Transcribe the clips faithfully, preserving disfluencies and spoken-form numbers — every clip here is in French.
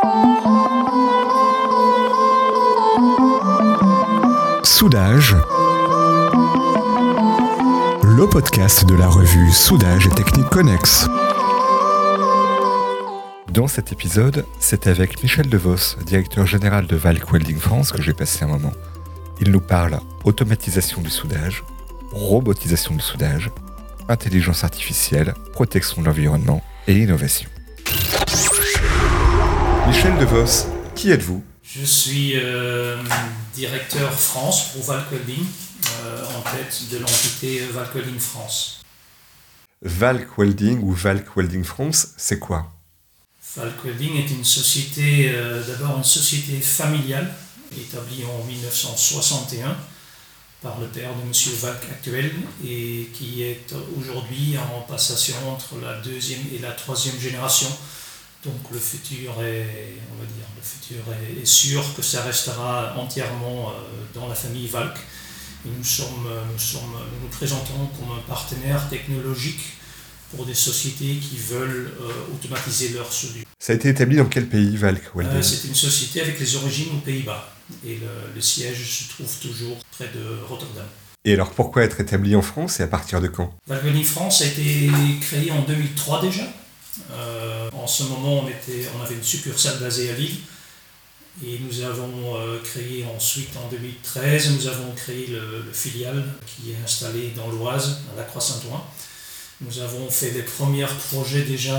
Soudage, le podcast de la revue Soudage et Techniques Connexes. Dans cet épisode, c'est avec Michel Devos, directeur général de Valk Welding France, que j'ai passé un moment. Il nous parle automatisation du soudage, robotisation du soudage, intelligence artificielle, protection de l'environnement et innovation. Michel Devos, qui êtes-vous ? Je suis euh, directeur France pour Valk Welding, euh, en tête de l'entité Valk Welding France. Valk Welding ou Valk Welding France, c'est quoi ? Valk Welding est une société, euh, d'abord une société familiale, établie en dix-neuf cent soixante et un par le père de M. Valk actuel et qui est aujourd'hui en passation entre la deuxième et la troisième génération. Donc le futur est, on va dire, le futur est, est sûr que ça restera entièrement euh, dans la famille Valk. Et nous, sommes, nous, sommes, nous nous présentons comme un partenaire technologique pour des sociétés qui veulent euh, automatiser leur soudure. Ça a été établi dans quel pays, Valk Welding ? euh, C'est une société avec les origines aux Pays-Bas et le, le siège se trouve toujours près de Rotterdam. Et alors pourquoi être établi en France et à partir de quand ? Valk Welding France a été créé en deux mille trois déjà. Euh, en ce moment, on, était, on avait une succursale basée à Lille et nous avons euh, créé ensuite en deux mille treize, nous avons créé le, le filiale qui est installé dans l'Oise, à La Croix-Saint-Ouen. Nous avons fait les premiers projets déjà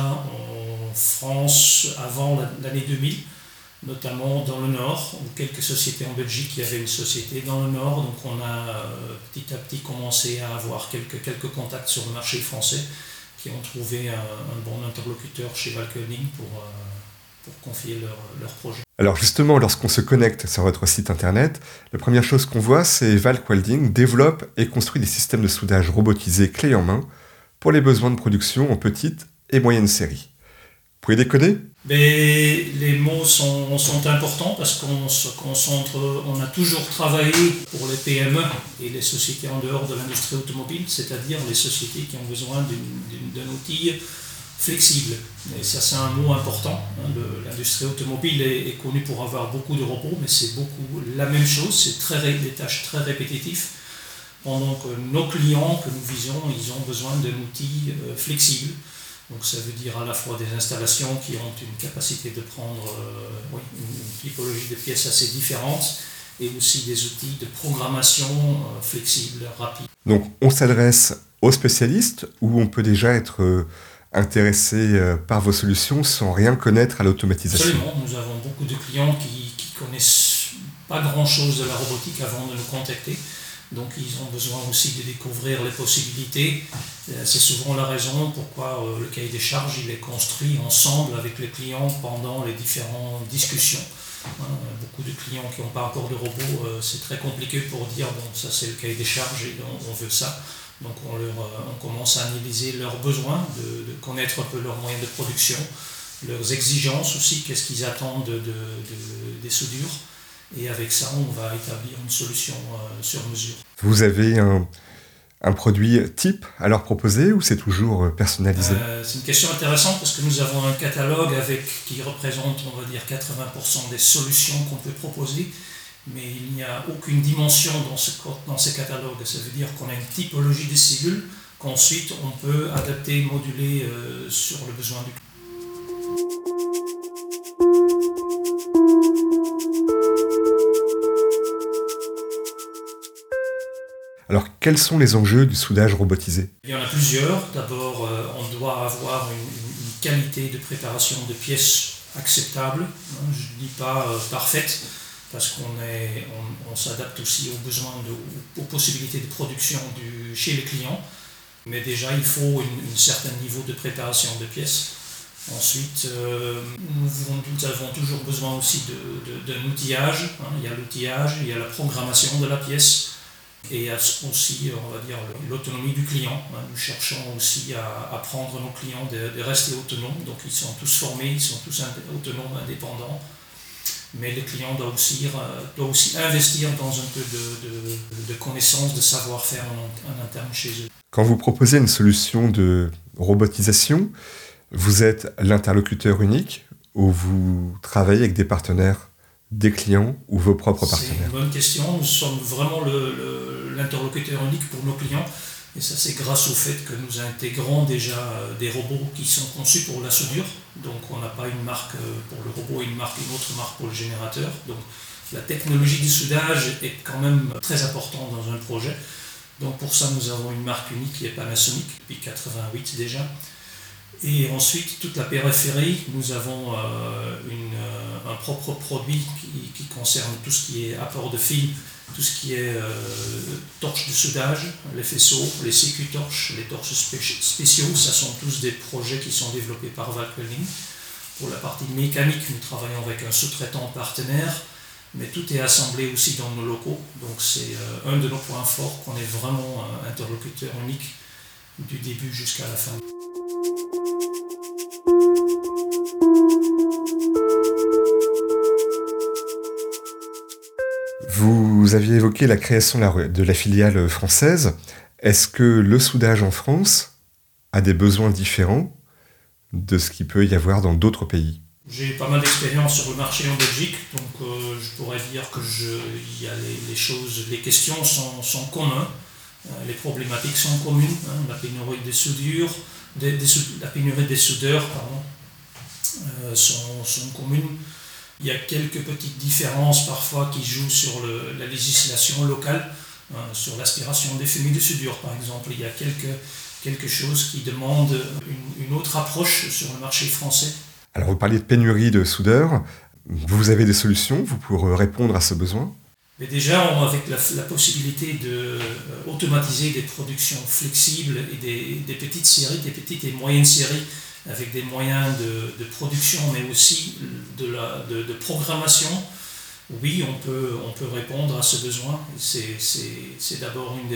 en France avant l'année deux mille, notamment dans le Nord, où quelques sociétés en Belgique, il y avait une société dans le Nord, donc on a euh, petit à petit commencé à avoir quelques, quelques contacts sur le marché français qui ont trouvé un, un bon interlocuteur chez Valk Welding pour, euh, pour confier leur, leur projet. Alors justement, lorsqu'on se connecte sur votre site internet, la première chose qu'on voit, c'est Valk Welding développe et construit des systèmes de soudage robotisés clés en main pour les besoins de production en petite et moyenne série. Vous pouvez décoder ? Mais les mots sont, sont importants parce qu'on se concentre, on a toujours travaillé pour les P M E et les sociétés en dehors de l'industrie automobile, c'est-à-dire les sociétés qui ont besoin d'une, d'une, d'un outil flexible. Et ça, c'est un mot important. Hein. Le, l'industrie automobile est, est connue pour avoir beaucoup de robots, mais c'est beaucoup la même chose, c'est très, des tâches très répétitives. Pendant que nos clients que nous visons, ils ont besoin d'un outil euh, flexible. Donc ça veut dire à la fois des installations qui ont une capacité de prendre euh, oui, une typologie de pièces assez différente et aussi des outils de programmation euh, flexibles, rapides. Donc on s'adresse aux spécialistes ou on peut déjà être euh, intéressé euh, par vos solutions sans rien connaître à l'automatisation ? Absolument, nous avons beaucoup de clients qui qui connaissent pas grand-chose de la robotique avant de nous contacter. Donc ils ont besoin aussi de découvrir les possibilités. C'est souvent la raison pourquoi le cahier des charges il est construit ensemble avec les clients pendant les différentes discussions. Beaucoup de clients qui n'ont pas encore de robot, c'est très compliqué pour dire bon ça c'est le cahier des charges et on veut ça. Donc on, leur, on commence à analyser leurs besoins, de, de connaître un peu leurs moyens de production, leurs exigences aussi, qu'est-ce qu'ils attendent de, de, de, des soudures. Et avec ça, on va établir une solution euh, sur mesure. Vous avez un, un produit type à leur proposer ou c'est toujours personnalisé ? euh, C'est une question intéressante parce que nous avons un catalogue avec, qui représente, on va dire, quatre-vingts pour cent des solutions qu'on peut proposer. Mais il n'y a aucune dimension dans ce, dans ces catalogues. Ça veut dire qu'on a une typologie de cellules qu'ensuite on peut adapter, moduler euh, sur le besoin du client. Alors, quels sont les enjeux du soudage robotisé ? Il y en a plusieurs. D'abord, euh, on doit avoir une, une qualité de préparation de pièces acceptable. Hein, je ne dis pas euh, parfaite, parce qu'on est, on, on s'adapte aussi aux besoins, de, aux possibilités de production du, chez les clients. Mais déjà, il faut un certain niveau de préparation de pièces. Ensuite, euh, nous, nous avons toujours besoin aussi de, de, d'un outillage. Hein. Il y a l'outillage, il y a la programmation de la pièce. Et aussi, on va dire, l'autonomie du client. Nous cherchons aussi à apprendre nos clients de, de rester autonomes. Donc, ils sont tous formés, ils sont tous autonomes, indépendants. Mais le client doit aussi, doit aussi investir dans un peu de, de, de connaissances, de savoir-faire en, en interne chez eux. Quand vous proposez une solution de robotisation, vous êtes l'interlocuteur unique ou vous travaillez avec des partenaires, des clients ou vos propres partenaires? C'est une bonne question. Nous sommes vraiment le, le, l'interlocuteur unique pour nos clients. Et ça, c'est grâce au fait que nous intégrons déjà des robots qui sont conçus pour la soudure. Donc, on n'a pas une marque pour le robot et une marque, une autre marque pour le générateur. Donc, la technologie du soudage est quand même très importante dans un projet. Donc, pour ça, nous avons une marque unique qui est Panasonic depuis quatre-vingt-huit déjà. Et ensuite, toute la périphérie, nous avons euh, une, euh, un propre produit qui, qui concerne tout ce qui est apport de fil, tout ce qui est euh, torches de soudage, les faisceaux, les C Q-torches, les torches spéciaux. Ça sont tous des projets qui sont développés par Valk Welding. Pour la partie mécanique, nous travaillons avec un sous-traitant partenaire, mais tout est assemblé aussi dans nos locaux. Donc c'est euh, un de nos points forts, qu'on est vraiment un interlocuteur unique du début jusqu'à la fin. Vous aviez évoqué la création de la filiale française. Est-ce que le soudage en France a des besoins différents de ce qu'il peut y avoir dans d'autres pays? J'ai pas mal d'expérience sur le marché en Belgique, donc euh, je pourrais dire que je, y a les, les choses, les questions sont, sont communes, euh, les problématiques sont communes, hein, la pénurie des soudures, des, des, la pénurie des soudeurs, pardon, euh, sont, sont communes. Il y a quelques petites différences parfois qui jouent sur le, la législation locale, hein, sur l'aspiration des fumées de soudure par exemple. Il y a quelque, quelque chose qui demande une, une autre approche sur le marché français. Alors vous parliez de pénurie de soudeurs. Vous avez des solutions vous, pour répondre à ce besoin? Mais déjà, on, avec la, la possibilité d'automatiser de, euh, des productions flexibles et des, des petites séries, des petites et moyennes séries, avec des moyens de, de production, mais aussi de, la, de, de programmation, oui, on peut, on peut répondre à ce besoin. C'est, c'est, c'est d'abord une des,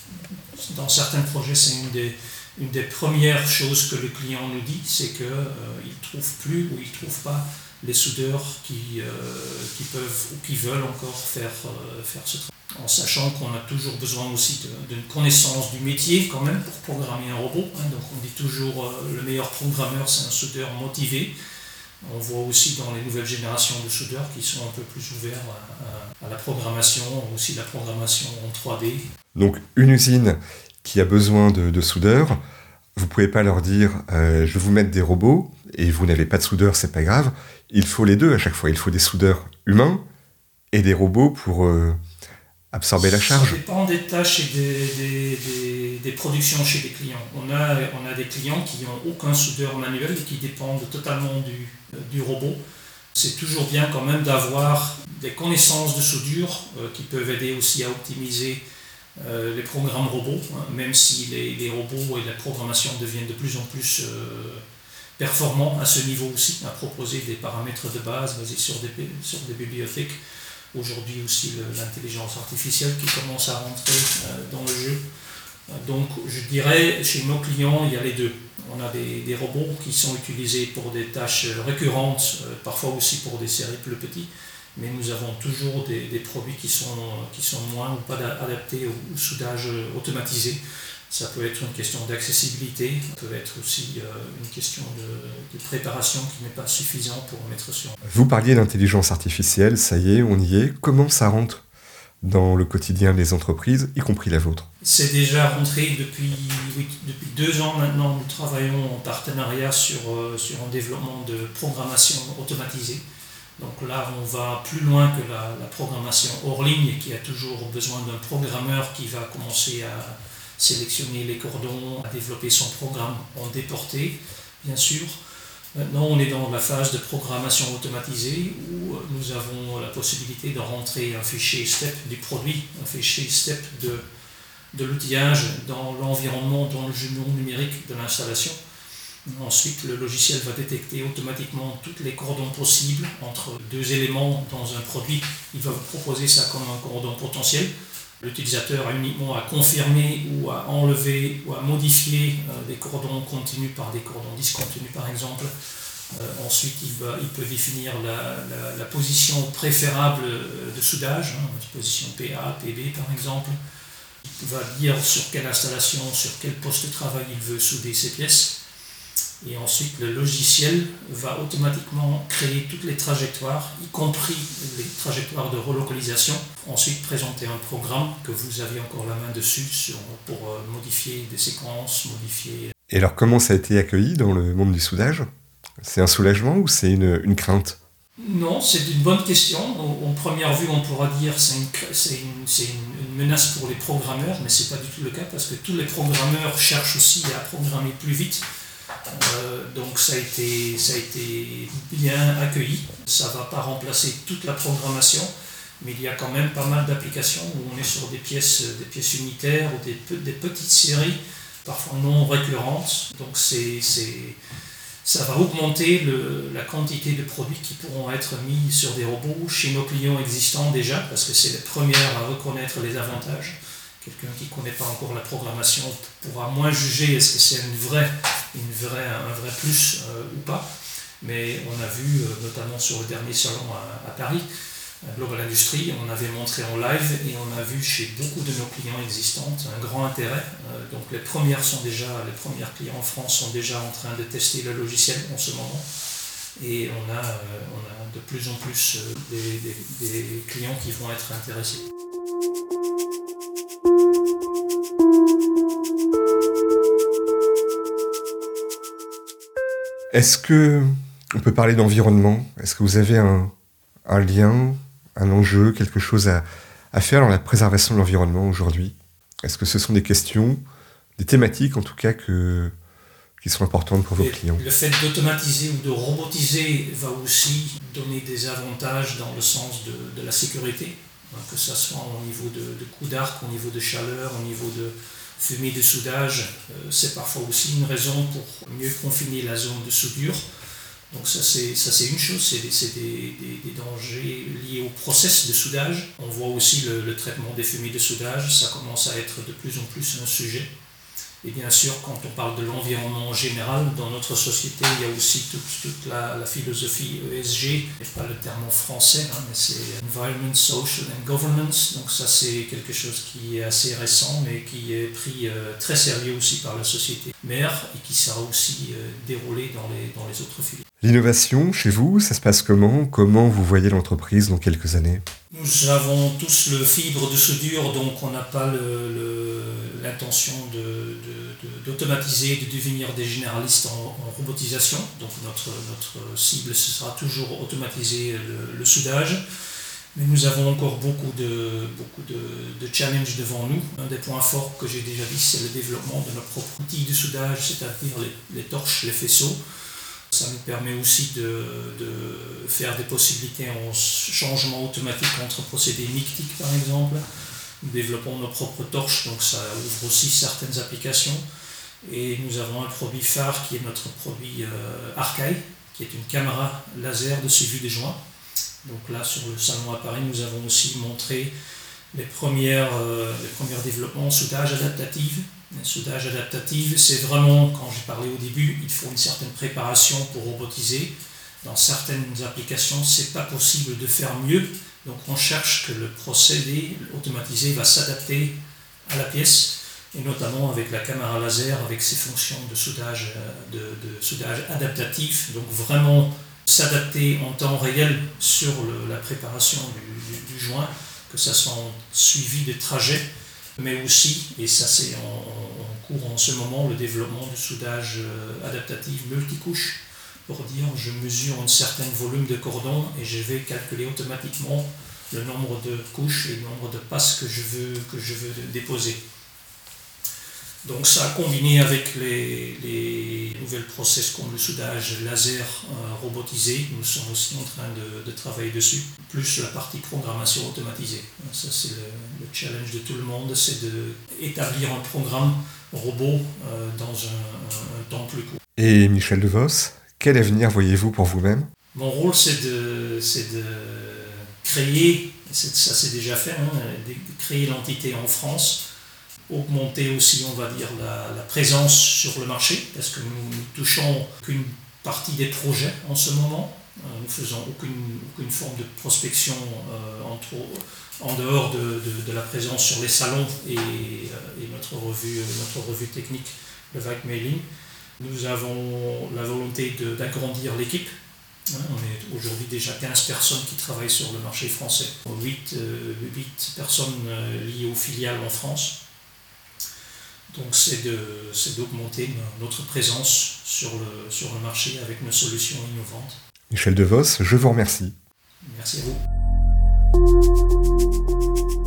dans certains projets, c'est une des, une des premières choses que le client nous dit, c'est qu'il euh, ne trouve plus ou il ne trouve pas les soudeurs qui, euh, qui peuvent ou qui veulent encore faire, euh, faire ce travail. En sachant qu'on a toujours besoin aussi d'une connaissance du métier quand même pour programmer un robot. Hein. Donc on dit toujours euh, le meilleur programmeur, c'est un soudeur motivé. On voit aussi dans les nouvelles générations de soudeurs qui sont un peu plus ouverts à, à, à la programmation, aussi la programmation en trois D. Donc une usine qui a besoin de, de soudeurs, vous ne pouvez pas leur dire euh, je vais vous mettre des robots et vous n'avez pas de soudeurs, c'est pas grave. Il faut les deux à chaque fois. Il faut des soudeurs humains et des robots pour euh, absorber la charge. Ça dépend des tâches et des, des, des, des productions chez les clients. On a, on a des clients qui n'ont aucun soudeur manuel et qui dépendent totalement du, du robot. C'est toujours bien quand même d'avoir des connaissances de soudure euh, qui peuvent aider aussi à optimiser euh, les programmes robots, hein, même si les, les robots et la programmation deviennent de plus en plus euh, performants à ce niveau aussi, à proposer des paramètres de base basés sur des, sur des bibliothèques. Aujourd'hui aussi le, l'intelligence artificielle qui commence à rentrer euh, dans le jeu. Donc je dirais, chez nos clients, il y a les deux. On a des, des robots qui sont utilisés pour des tâches récurrentes, euh, parfois aussi pour des séries plus petites, mais nous avons toujours des, des produits qui sont, qui sont moins ou pas adaptés au, au soudage automatisé. Ça peut être une question d'accessibilité, ça peut être aussi euh, une question de, de préparation qui n'est pas suffisante pour mettre sur. Vous parliez d'intelligence artificielle, ça y est, on y est. Comment ça rentre dans le quotidien des entreprises, y compris la vôtre? C'est déjà rentré depuis, oui, depuis deux ans maintenant. Nous travaillons en partenariat sur, euh, sur un développement de programmation automatisée. Donc là, on va plus loin que la, la programmation hors ligne, qui a toujours besoin d'un programmeur qui va commencer à sélectionner les cordons, à développer son programme en déporté, bien sûr. Maintenant, on est dans la phase de programmation automatisée où nous avons la possibilité de rentrer un fichier step du produit, un fichier step de, de l'outillage dans l'environnement, dans le genou numérique de l'installation. Ensuite, le logiciel va détecter automatiquement tous les cordons possibles entre deux éléments dans un produit. Il va vous proposer ça comme un cordon potentiel. L'utilisateur a uniquement à confirmer ou à enlever ou à modifier euh, des cordons continus par des cordons discontinus par exemple. Euh, ensuite, il, va, il peut définir la, la, la position préférable de soudage, hein, position P A, P B par exemple. Il va dire sur quelle installation, sur quel poste de travail il veut souder ses pièces. Et ensuite, le logiciel va automatiquement créer toutes les trajectoires, y compris les trajectoires de relocalisation. Ensuite, présenter un programme que vous avez encore la main dessus sur, pour modifier des séquences, modifier... Et alors, comment ça a été accueilli dans le monde du soudage ? C'est un soulagement ou c'est une, une crainte ? Non, c'est une bonne question. En, en première vue, on pourra dire que c'est, une, c'est, une, c'est une, une menace pour les programmeurs, mais ce n'est pas du tout le cas parce que tous les programmeurs cherchent aussi à programmer plus vite. Euh, donc ça a, été, ça a été bien accueilli. Ça ne va pas remplacer toute la programmation, mais il y a quand même pas mal d'applications où on est sur des pièces, des pièces unitaires ou des, des petites séries, parfois non récurrentes. Donc c'est... c'est ça va augmenter le, la quantité de produits qui pourront être mis sur des robots chez nos clients existants déjà, parce que c'est les premières à reconnaître les avantages. Quelqu'un qui ne connaît pas encore la programmation pourra moins juger est-ce que c'est une vraie, une vraie, un vrai plus euh, ou pas. Mais on a vu, euh, notamment sur le dernier salon à, à Paris, Global Industry, on avait montré en live et on a vu chez beaucoup de nos clients existants un grand intérêt. Euh, donc les premières sont déjà, les premiers clients en France sont déjà en train de tester le logiciel en ce moment. Et on a, euh, on a de plus en plus euh, des, des, des clients qui vont être intéressés. Est-ce que on peut parler d'environnement ? Est-ce que vous avez un, un lien, un enjeu, quelque chose à, à faire dans la préservation de l'environnement aujourd'hui ? Est-ce que ce sont des questions, des thématiques en tout cas, que, qui sont importantes pour vos Et clients ? Le fait d'automatiser ou de robotiser va aussi donner des avantages dans le sens de, de la sécurité, hein, que ce soit au niveau de, de coups d'arc, au niveau de chaleur, au niveau de fumée de soudage. Euh, c'est parfois aussi une raison pour mieux confiner la zone de soudure. Donc ça c'est, ça c'est une chose, c'est, des, c'est des, des, des dangers liés au process de soudage. On voit aussi le, le traitement des fumées de soudage, ça commence à être de plus en plus un sujet. Et bien sûr, quand on parle de l'environnement en général, dans notre société, il y a aussi toute, toute la, la philosophie E S G, et pas le terme en français, hein, mais c'est Environment, Social and Governance. Donc ça, c'est quelque chose qui est assez récent, mais qui est pris euh, très sérieux aussi par la société mère et qui sera aussi euh, déroulé dans les, dans les autres filières. L'innovation, chez vous, ça se passe comment ? Comment vous voyez l'entreprise dans quelques années ? Nous avons tous le fibre de soudure, donc on n'a pas le, le, l'intention de, de, de, d'automatiser, de devenir des généralistes en, en robotisation. Donc notre, notre cible, ce sera toujours automatiser le, le soudage. Mais nous avons encore beaucoup de, beaucoup de, de challenges devant nous. Un des points forts que j'ai déjà dit, c'est le développement de nos propres outils de soudage, c'est-à-dire les, les torches, les faisceaux. Ça nous permet aussi de, de faire des possibilités en changement automatique entre procédés mictiques par exemple. Nous développons nos propres torches, donc ça ouvre aussi certaines applications. Et nous avons un produit phare qui est notre produit euh, Arcaille, qui est une caméra laser de suivi des joints. Donc là, sur le salon à Paris, nous avons aussi montré les, premières, euh, les premiers développements en soudage adaptatif. Le soudage adaptatif, c'est vraiment, quand j'ai parlé au début, il faut une certaine préparation pour robotiser. Dans certaines applications, ce n'est pas possible de faire mieux. Donc on cherche que le procédé automatisé va s'adapter à la pièce, et notamment avec la caméra laser, avec ses fonctions de soudage, de, de soudage adaptatif. Donc vraiment s'adapter en temps réel sur le, la préparation du, du, du joint, que ça soit en suivi de trajet, mais aussi, et ça c'est en, en cours en ce moment, le développement du soudage adaptatif multicouche, pour dire je mesure un certain volume de cordon et je vais calculer automatiquement le nombre de couches et le nombre de passes que je veux, que je veux déposer. Donc ça, combiné avec les, les nouvelles process comme le soudage laser euh, robotisé, nous sommes aussi en train de, de travailler dessus, plus la partie programmation automatisée. Ça c'est le, le challenge de tout le monde, c'est d'établir un programme robot euh, dans un, un, un temps plus court. Et Michel Devos, quel avenir voyez-vous pour vous-même ? Mon rôle c'est de, c'est de créer, c'est, ça c'est déjà fait, hein, de créer l'entité en France, augmenter aussi, on va dire, la, la présence sur le marché, parce que nous ne touchons qu'une partie des projets en ce moment. Euh, nous ne faisons aucune, aucune forme de prospection euh, entre, en dehors de, de, de la présence sur les salons et, euh, et notre, revue, notre revue technique, le V A C Mailing. Nous avons la volonté de, d'agrandir l'équipe. On est aujourd'hui déjà quinze personnes qui travaillent sur le marché français, huit, euh, huit personnes liées aux filiales en France. Donc c'est, de, c'est d'augmenter notre présence sur le, sur le marché avec nos solutions innovantes. Michel Devos, je vous remercie. Merci à vous.